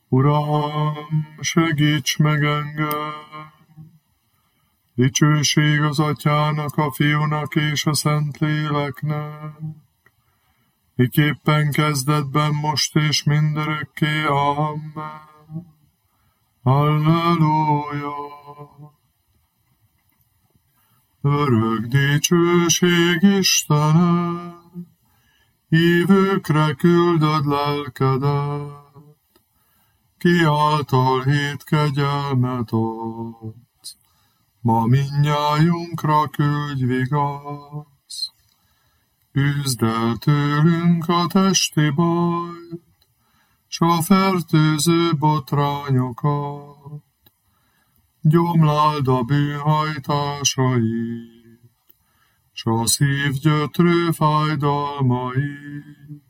Uram, segíts meg engem! Dicsőség az Atyának, a Fiúnak és a Szentléleknek, miképpen kezdetben, most és mindörökké. Amen. Halleluja! Örök dicsőség Istenem, hívőkre küldöd lelkedet, ki által hét kegyelmet adsz. Ma mindnyájunkra küldj vigaszt, üzd el tőlünk a testi bajt, s a fertőző botrányokat, gyomláld a bűnhajtásait, s a szívgyötrő fájdalmait.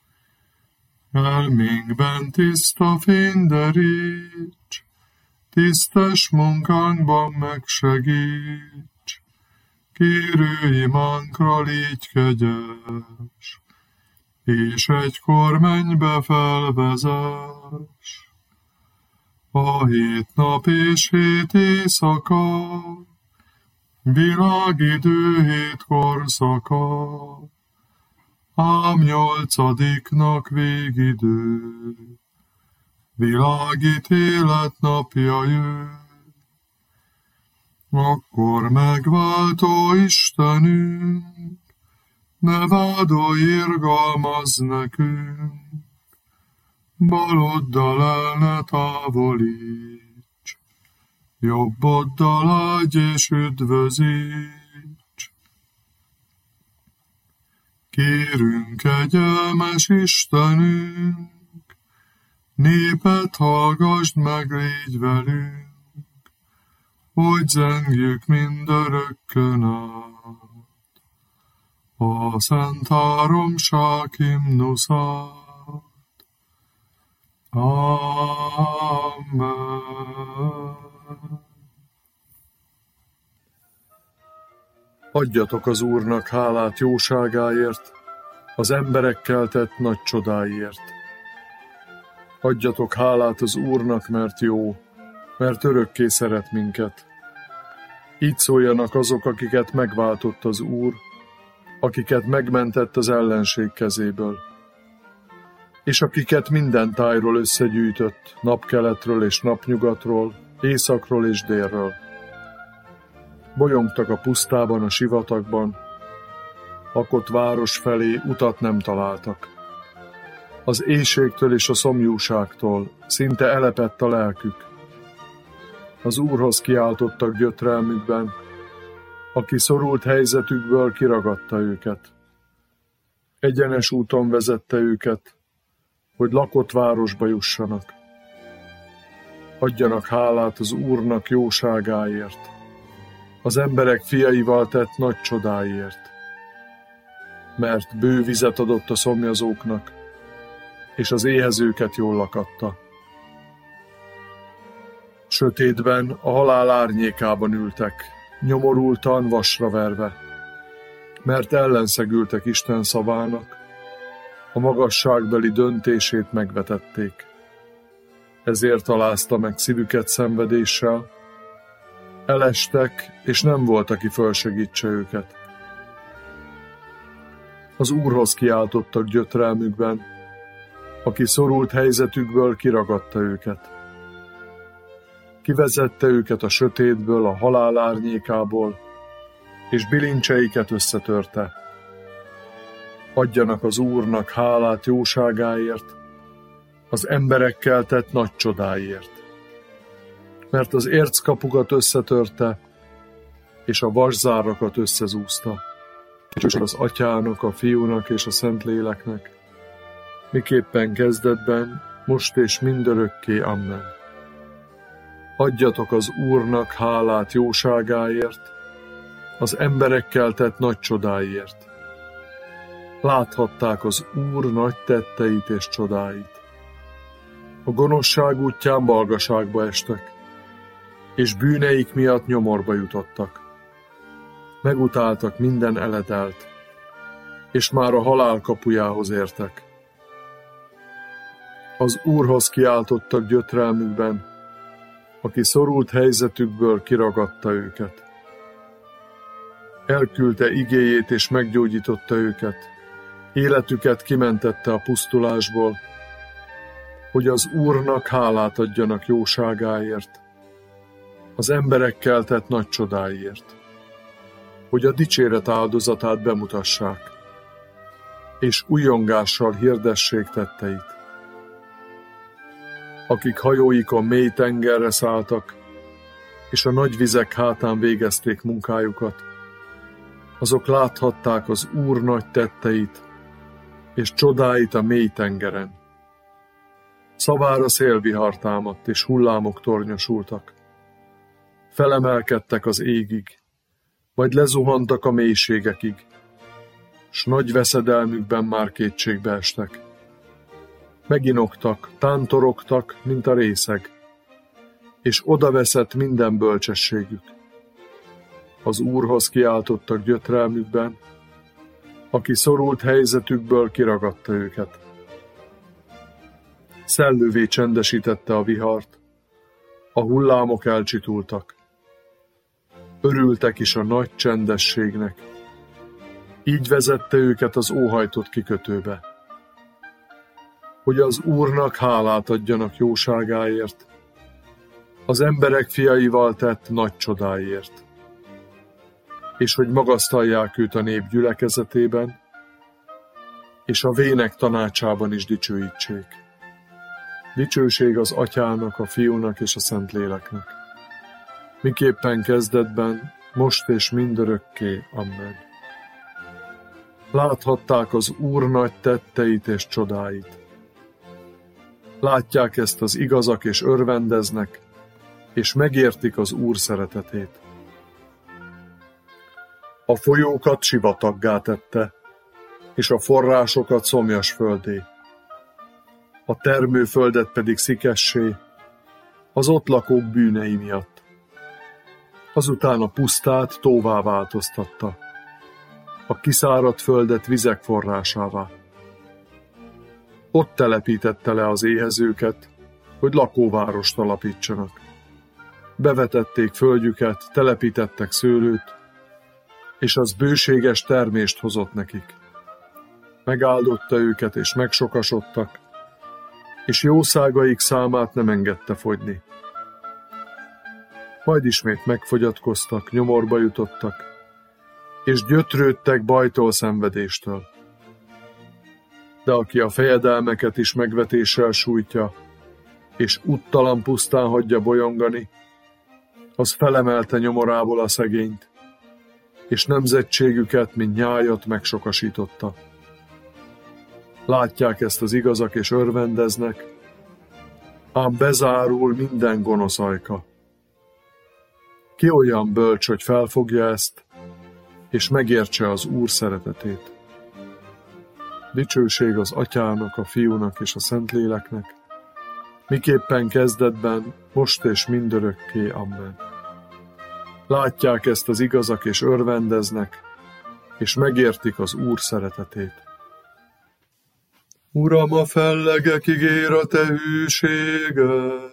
Elménkben tiszta fény deríts, tisztes munkánkban megsegíts, kérő imánkra légy kegyes, és egykor mennybe felvezess. A 7 nap és 7 éjszaka, világidő 7 korszaka, ám 8. végidő, világítélet napja jön. Akkor megváltó Istenünk, ne vádolj, irgalmazz nekünk, baloddal el ne távolíts, jobboddal áldj és üdvözíts. Kérünk, kegyelmes Istenünk, népet hallgasd meg, légy velünk, hogy zengjük mindörökkön át a Szent Háromság himnuszát. Amen. Adjatok az Úrnak hálát jóságáért, az emberekkel tett nagy csodáiért. Adjatok hálát az Úrnak, mert jó, mert örökké szeret minket. Így szóljanak azok, akiket megváltott az Úr, akiket megmentett az ellenség kezéből, és akiket minden tájról összegyűjtött, napkeletről és napnyugatról, északról és délről. Bolyongtak a pusztában, a sivatagban, lakott város felé utat nem találtak. Az éhségtől és a szomjúságtól szinte elepett a lelkük. Az Úrhoz kiáltottak gyötrelmükben, aki szorult helyzetükből kiragadta őket. Egyenes úton vezette őket, hogy lakott városba jussanak. Adjanak hálát az Úrnak jóságáért, az emberek fiaival tett nagy csodáiért, mert bő vizet adott a szomjazóknak, és az éhezőket jól lakatta. Sötétben, a halál árnyékában ültek, nyomorultan, vasra verve, mert ellenszegültek Isten szavának, a magasságbeli döntését megvetették. Ezért alázta meg szívüket szenvedéssel, elestek, és nem volt, aki fölsegítse őket. Az Úrhoz kiáltottak gyötrelmükben, aki szorult helyzetükből kiragadta őket. Kivezette őket a sötétből, a halál árnyékából, és bilincseiket összetörte. Adjanak az Úrnak hálát jóságáért, az emberekkel tett nagy csodáiért. Mert az érckapukat összetörte, és a vaszárakat összezúzta. Dicsőség az Atyának, a Fiúnak és a Szentléleknek, miképpen kezdetben, most és mindörökké. Amen. Adjatok az Úrnak hálát jóságáért, az emberekkel tett nagy csodáiért. Láthatták az Úr nagy tetteit és csodáit. A gonoszság útján balgaságba estek, és bűneik miatt nyomorba jutottak. Megutáltak minden eletelt, és már a halál kapujához értek. Az Úrhoz kiáltottak gyötrelmükben, aki szorult helyzetükből kiragadta őket. Elküldte igéjét és meggyógyította őket, életüket kimentette a pusztulásból, hogy az Úrnak hálát adjanak jóságáért, az emberekkel tett nagy csodáiért, hogy a dicséret áldozatát bemutassák, és ujjongással hirdessék tetteit. Akik hajóikon mély tengerre szálltak, és a nagy vizek hátán végezték munkájukat, azok láthatták az Úr nagy tetteit, és csodáit a mély tengeren. Szavára szélvihar támadt, és hullámok tornyosultak. Felemelkedtek az égig, majd lezuhantak a mélységekig, s nagy veszedelmükben már kétségbe estek. Meginoktak, tántorogtak, mint a részeg, és odaveszett minden bölcsességük. Az Úrhoz kiáltottak gyötrelmükben, aki szorult helyzetükből kiragadta őket. Szellővé csendesítette a vihart, a hullámok elcsitultak. Örültek is a nagy csendességnek. Így vezette őket az óhajtott kikötőbe, hogy az Úrnak hálát adjanak jóságáért, az emberek fiaival tett nagy csodáért, és hogy magasztalják őt a nép gyülekezetében, és a vének tanácsában is dicsőítsék. Dicsőség az Atyának, a Fiúnak és a Szentléleknek, miképpen kezdetben, most és mindörökké. Amen. Láthatták az Úr nagy tetteit és csodáit. Látják ezt az igazak és örvendeznek, és megértik az Úr szeretetét. A folyókat sivataggá tette, és a forrásokat szomjas földé. A termőföldet pedig szikessé, az ott lakók bűnei miatt. Azután a pusztát tóvá változtatta, a kiszáradt földet vizek forrásává. Ott telepítette le az éhezőket, hogy lakóvárost alapítsanak. Bevetették földjüket, telepítettek szőlőt, és az bőséges termést hozott nekik. Megáldotta őket, és megsokasodtak, és jószágaik számát nem engedte fogyni. Majd ismét megfogyatkoztak, nyomorba jutottak, és gyötrődtek bajtól, szenvedéstől. De aki a fejedelmeket is megvetéssel sújtja, és úttalan pusztán hagyja bolyongani, az felemelte nyomorából a szegényt, és nemzetségüket, mint nyájat megsokasította. Látják ezt az igazak, és örvendeznek, ám bezárul minden gonosz ajka. Ki olyan bölcs, hogy felfogja ezt, és megértse az Úr szeretetét. Dicsőség az Atyának, a Fiúnak és a Szentléleknek, miképpen kezdetben, most és mindörökké. Amen. Látják ezt az igazak, és örvendeznek, és megértik az Úr szeretetét. Uram, a fellegek ígér a te hűséged,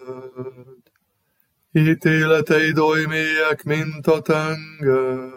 ítéleteid oly mélyek, mint a tenger.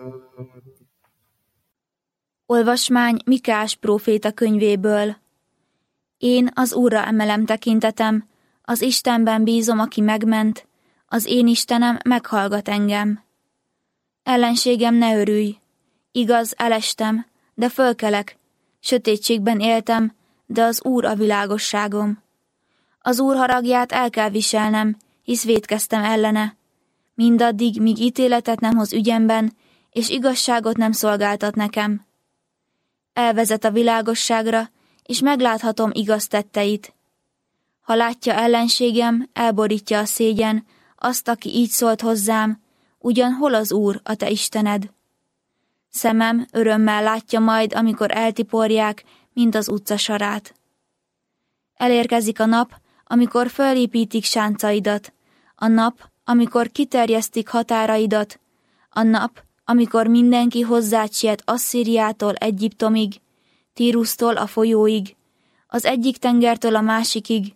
Olvasmány Mikás próféta könyvéből. Én az Úrra emelem tekintetem, az Istenben bízom, aki megment, az én Istenem meghallgat engem. Ellenségem, ne örülj, igaz, elestem, de fölkelek, sötétségben éltem, de az Úr a világosságom. Az Úr haragját el kell viselnem, hisz vétkeztem ellene, mindaddig, míg ítéletet nem hoz ügyemben, és igazságot nem szolgáltat nekem. Elvezet a világosságra, és megláthatom igaz tetteit. Ha látja ellenségem, elborítja a szégyen, azt, aki így szólt hozzám, ugyan hol az Úr, a te Istened? Szemem örömmel látja majd, amikor eltiporják, mint az utca sarát. Elérkezik a nap, amikor fölépítik sáncaidat, a nap, amikor kiterjesztik határaidat, a nap, amikor mindenki hozzád siet Asszíriától Egyiptomig, Tírusztól a folyóig, az egyik tengertől a másikig,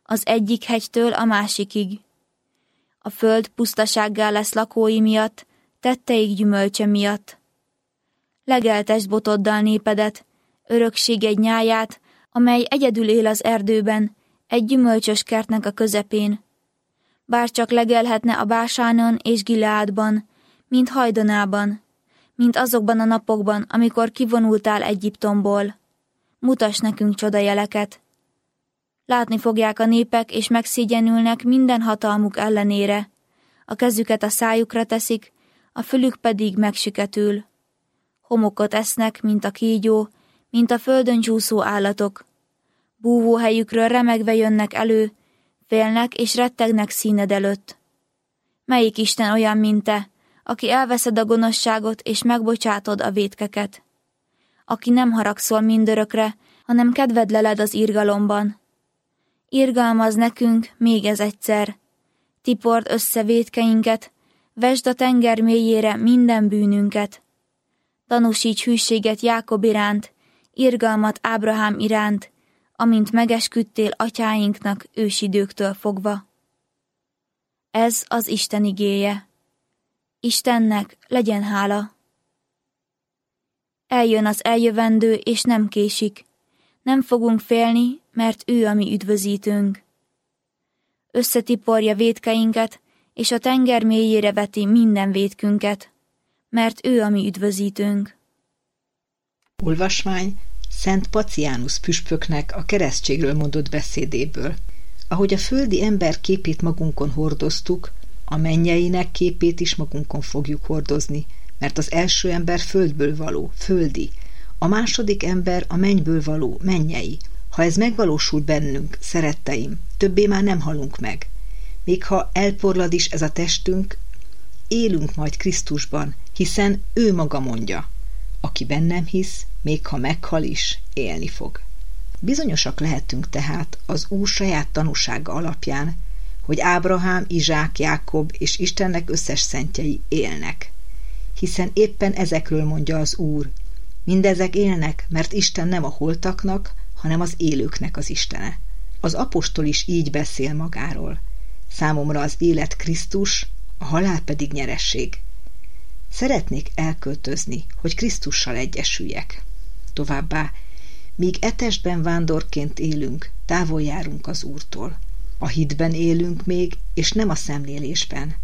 az egyik hegytől a másikig. A föld pusztasággá lesz lakói miatt, tetteik gyümölcse miatt. Legeltesd botoddal népedet, örökség egy nyáját, amely egyedül él az erdőben, egy gyümölcsös kertnek a közepén. Bár csak legelhetne a Básánon és Gileádban, mint hajdanában, mint azokban a napokban, amikor kivonultál Egyiptomból. Mutass nekünk csodajeleket. Látni fogják a népek, és megszégyenülnek minden hatalmuk ellenére. A kezüket a szájukra teszik, a fülük pedig megsüketül. Homokot esznek, mint a kígyó, mint a földön csúszó állatok. Búvóhelyükről remegve jönnek elő, félnek és rettegnek színed előtt. Melyik Isten olyan, mint te, aki elveszed a gonoszságot és megbocsátod a vétkeket? Aki nem haragszol mindörökre, hanem kedved leled az irgalomban. Irgalmazz nekünk még ez egyszer. Tipord össze vétkeinket, vesd a tenger mélyére minden bűnünket. Tanúsíts hűséget Jákob iránt, irgalmat Ábrahám iránt, amint megesküdtél atyáinknak ősidőktől fogva. Ez az Isten igéje. Istennek legyen hála. Eljön az eljövendő, és nem késik. Nem fogunk félni, mert ő a mi üdvözítőnk. Összetiporja vétkeinket, és a tenger mélyére veti minden vétkünket, mert ő a mi üdvözítőnk. Olvasmány Szent Paciánus püspöknek a keresztségről mondott beszédéből. Ahogy a földi ember képét magunkon hordoztuk, a mennyeinek képét is magunkon fogjuk hordozni, mert az első ember földből való, földi, a második ember a mennyből való, mennyei. Ha ez megvalósul bennünk, szeretteim, többé már nem halunk meg. Még ha elporlad is ez a testünk, élünk majd Krisztusban, hiszen ő maga mondja, aki bennem hisz, még ha meghal is, élni fog. Bizonyosak lehetünk tehát az Úr saját tanúsága alapján, hogy Ábrahám, Izsák, Jákob és Istennek összes szentjei élnek. Hiszen éppen ezekről mondja az Úr, mindezek élnek, mert Isten nem a holtaknak, hanem az élőknek az Istene. Az apostol is így beszél magáról. Számomra az élet Krisztus, a halál pedig nyeresség. Szeretnék elköltözni, hogy Krisztussal egyesüljek. Továbbá, míg e testben vándorként élünk, távol járunk az Úrtól. A hitben élünk még, és nem a szemlélésben.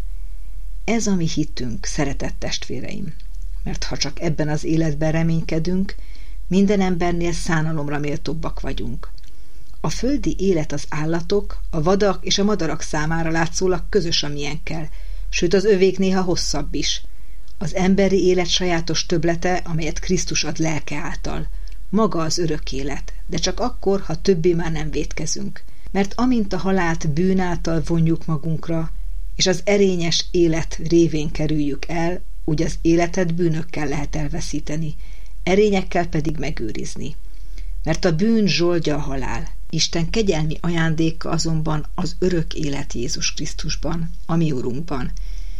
Ez a mi hitünk, szeretett testvéreim, mert ha csak ebben az életben reménykedünk, minden embernél szánalomra méltóbbak vagyunk. A földi élet az állatok, a vadak és a madarak számára látszólag közös a miénkkel, sőt az övék néha hosszabb is. Az emberi élet sajátos többlete, amelyet Krisztus ad lelke által. Maga az örök élet, de csak akkor, ha többé már nem vétkezünk. Mert amint a halált bűn által vonjuk magunkra, és az erényes élet révén kerüljük el, úgy az életet bűnökkel lehet elveszíteni, erényekkel pedig megőrizni. Mert a bűn zsoldja a halál, Isten kegyelmi ajándéka azonban az örök élet Jézus Krisztusban, a mi Urunkban.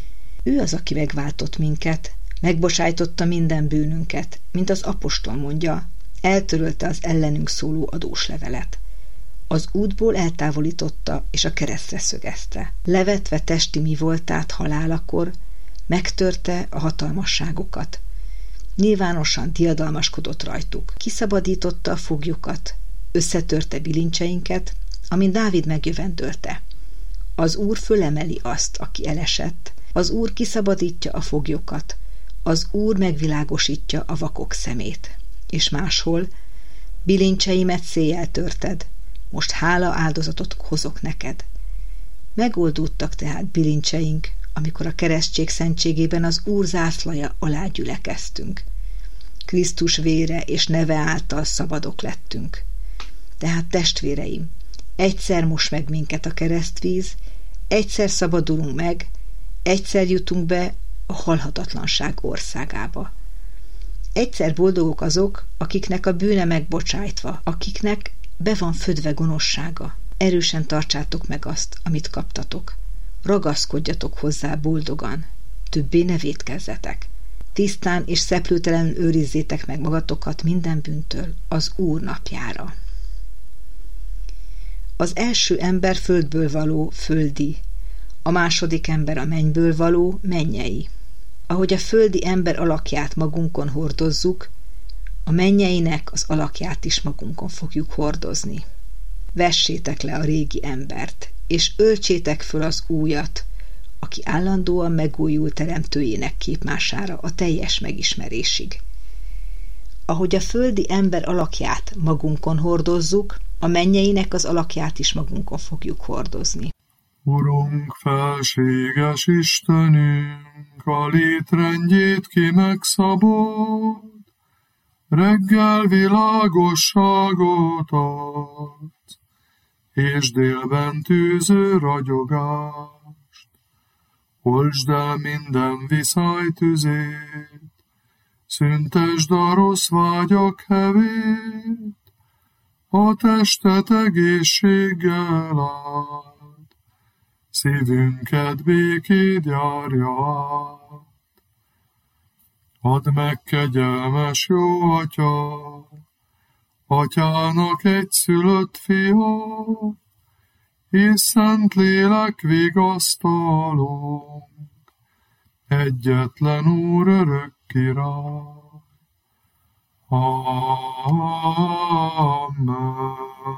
Ő az, aki megváltott minket, megbocsájtotta minden bűnünket, mint az apostol mondja, eltörölte az ellenünk szóló adóslevelet. Az útból eltávolította, és a keresztre szögezte. Levetve testi mi voltát halálakor, megtörte a hatalmasságokat. Nyilvánosan diadalmaskodott rajtuk. Kiszabadította a foglyokat, összetörte bilincseinket, amint Dávid megjövendölte. Az Úr fölemeli azt, aki elesett, az Úr kiszabadítja a foglyokat, az Úr megvilágosítja a vakok szemét. És máshol, bilincseimet széjjel törted, most hála áldozatot hozok neked. Megoldódtak tehát bilincseink, amikor a keresztség szentségében az Úr zászlaja alá gyülekeztünk. Krisztus vére és neve által szabadok lettünk. Tehát testvéreim, egyszer mos meg minket a keresztvíz, egyszer szabadulunk meg, egyszer jutunk be a halhatatlanság országába. Egyszer boldogok azok, akiknek a bűne megbocsájtva, akiknek be van födve gonoszsága. Erősen tartsátok meg azt, amit kaptatok. Ragaszkodjatok hozzá boldogan, többé ne vétkezzetek. Tisztán és szeplőtelenül őrizzétek meg magatokat minden bűntől az Úr napjára. Az első ember földből való, földi, a második ember a mennyből való, mennyei. Ahogy a földi ember alakját magunkon hordozzuk, a mennyeinek az alakját is magunkon fogjuk hordozni. Vessétek le a régi embert, és öltsétek föl az újat, aki állandóan megújul teremtőjének képmására a teljes megismerésig. Ahogy a földi ember alakját magunkon hordozzuk, a mennyeinek az alakját is magunkon fogjuk hordozni. Urunk, felséges Istenünk, a létrendjét ki megszabott, reggel világosságot adsz, és délben tűző ragyogást. Oltsd el minden viszály tüzét, szüntesd a rossz vágyak hevét, a testet egészséggel áld, szívünket békéd járja át. Add meg, kegyelmes jó Atya, Atyának egyszülött fia, és Szentlélek vigasztalónk, egyetlen Úr örök Király. Amen.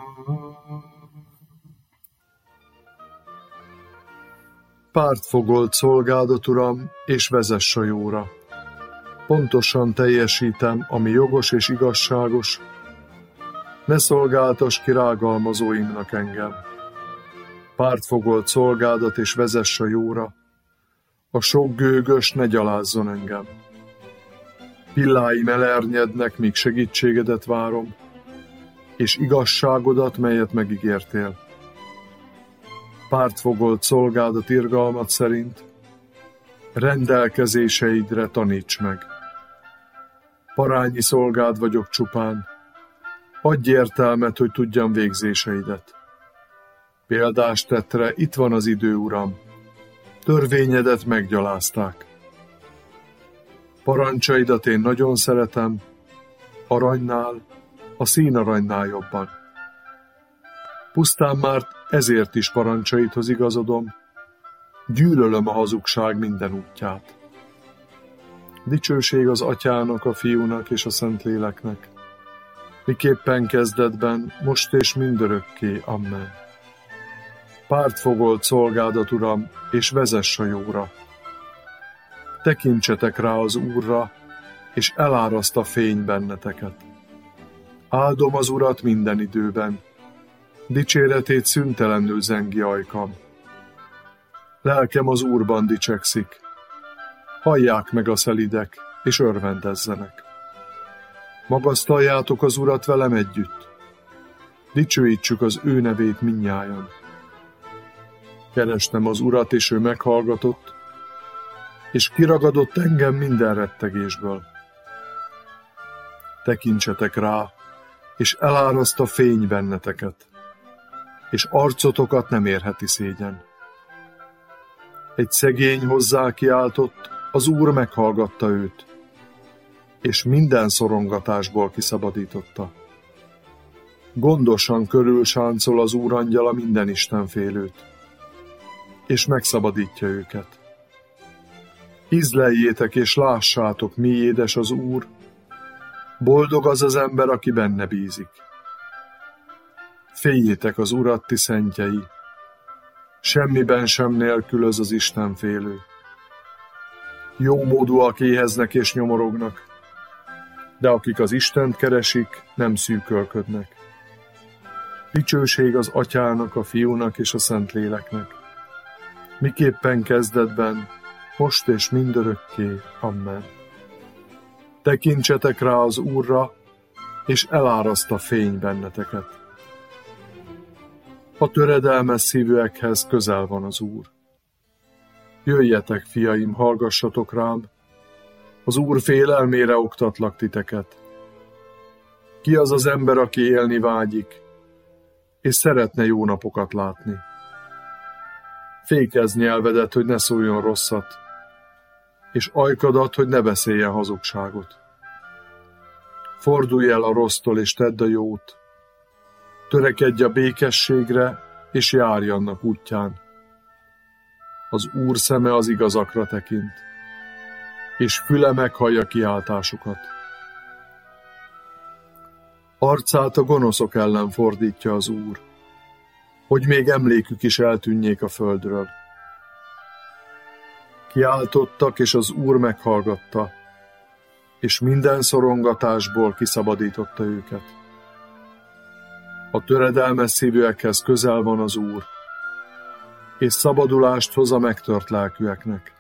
Pártfogolt szolgádat, Uram, és vezess a jóra. Pontosan teljesítem, ami jogos és igazságos. Ne szolgáltass ki rágalmazóimnak engem. Pártfogolt szolgádat, és vezess a jóra. A sok gőgös ne gyalázzon engem. Pilláim elernyednek, míg segítségedet várom, és igazságodat, melyet megígértél. Pártfogolt szolgádat irgalmat szerint, rendelkezéseidre taníts meg. Parányi szolgád vagyok csupán, adj értelmet, hogy tudjam végzéseidet. Példás tettre, itt van az idő, Uram, törvényedet meggyalázták. Parancsaidat én nagyon szeretem, aranynál, a színaranynál jobban. Pusztán már ezért is parancsaidhoz igazodom, gyűlölöm a hazugság minden útját. Dicsőség az Atyának, a Fiúnak és a Szentléleknek, miképpen kezdetben, most és mindörökké. Amen. Pártfogolt szolgádat, Uram, és vezess a jóra. Tekintsetek rá az Úrra, és eláraszt a fény benneteket. Áldom az Urat minden időben, dicséretét szüntelenül zengi ajkam. Lelkem az Úrban dicsekszik, hallják meg a szelidek, és örvendezzenek. Magasztaljátok az Urat velem együtt, dicsőítsük az ő nevét mindnyájan. Kerestem az Urat, és ő meghallgatott, és kiragadott engem minden rettegésből. Tekintsetek rá, és eláraszt a fény benneteket, és arcotokat nem érheti szégyen. Egy szegény hozzá kiáltott, az Úr meghallgatta őt, és minden szorongatásból kiszabadította. Gondosan körülsáncol az Úr angyala minden istenfélőt, és megszabadítja őket. Ízleljétek és lássátok, mi édes az Úr, boldog az az ember, aki benne bízik. Féljétek az Urat, ti szentjei, semmiben sem nélkülöz az Istenfélő. Jómódúak éheznek és nyomorognak, de akik az Istent keresik, nem szűkölködnek. Dicsőség az Atyának, a Fiúnak és a Szentléleknek, miképpen kezdetben, most és mindörökké. Amen. Tekintsetek rá az Úrra, és eláraszt a fény benneteket. A töredelmes szívűekhez közel van az Úr. Jöjjetek, fiaim, hallgassatok rám, az Úr félelmére oktatlak titeket. Ki az az ember, aki élni vágyik, és szeretne jó napokat látni? Fékezz nyelvedet, hogy ne szóljon rosszat, és ajkadat, hogy ne beszéljen hazugságot. Fordulj el a rossztól, és tedd a jót. Törekedj a békességre, és járj annak útján. Az Úr szeme az igazakra tekint, és füle meghallja kiáltásukat. Arcát a gonoszok ellen fordítja az Úr, hogy még emlékük is eltűnjék a földről. Kiáltottak, és az Úr meghallgatta, és minden szorongatásból kiszabadította őket. A töredelmes szívűekhez közel van az Úr, és szabadulást hoz a megtört lelkűeknek.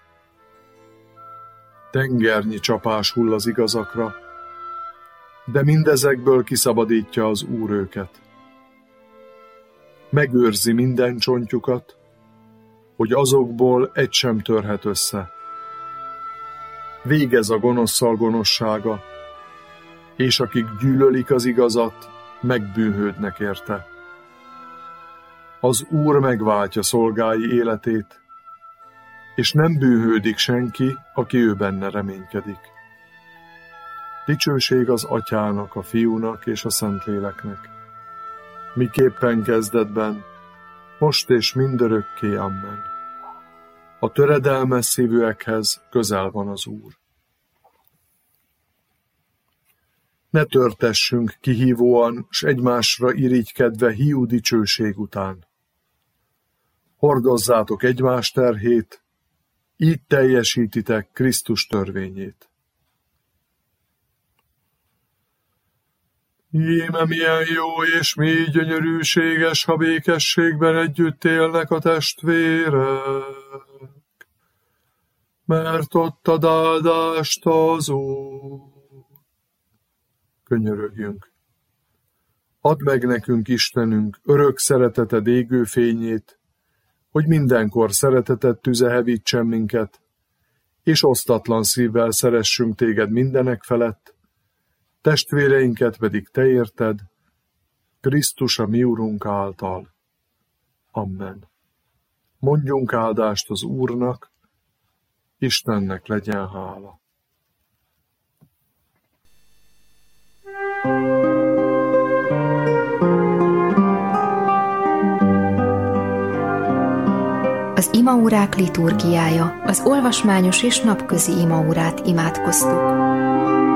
Tengernyi csapás hull az igazakra, de mindezekből kiszabadítja az Úr őket. Megőrzi minden csontjukat, hogy azokból egy sem törhet össze. Végez a gonoszszal gonoszsága, és akik gyűlölik az igazat, megbűnhődnek érte. Az Úr megváltja szolgái életét, és nem bűnhődik senki, aki ő benne reménykedik. Dicsőség az Atyának, a Fiúnak és a Szentléleknek, miképpen kezdetben, most és mindörökké, amen. A töredelmes szívűekhez közel van az Úr. Ne törtessünk kihívóan, s egymásra irigykedve hiú dicsőség után. Hordozzátok egymás terhét, így teljesítitek Krisztus törvényét. Íme milyen jó és mély gyönyörűséges, ha békességben együtt élnek a testvérek, mert ott ad áldást az Úr. Könyörögjünk. Add meg nekünk, Istenünk, örök szereteted égő fényét, hogy mindenkor szereteted tüze hevítsen minket, és osztatlan szívvel szeressünk téged mindenek felett, testvéreinket pedig te érted, Krisztus a mi Urunk által. Amen. Mondjunk áldást az Úrnak, Istennek legyen hála. Az imaórák liturgiája, az olvasmányos és napközi imaórát imádkoztuk.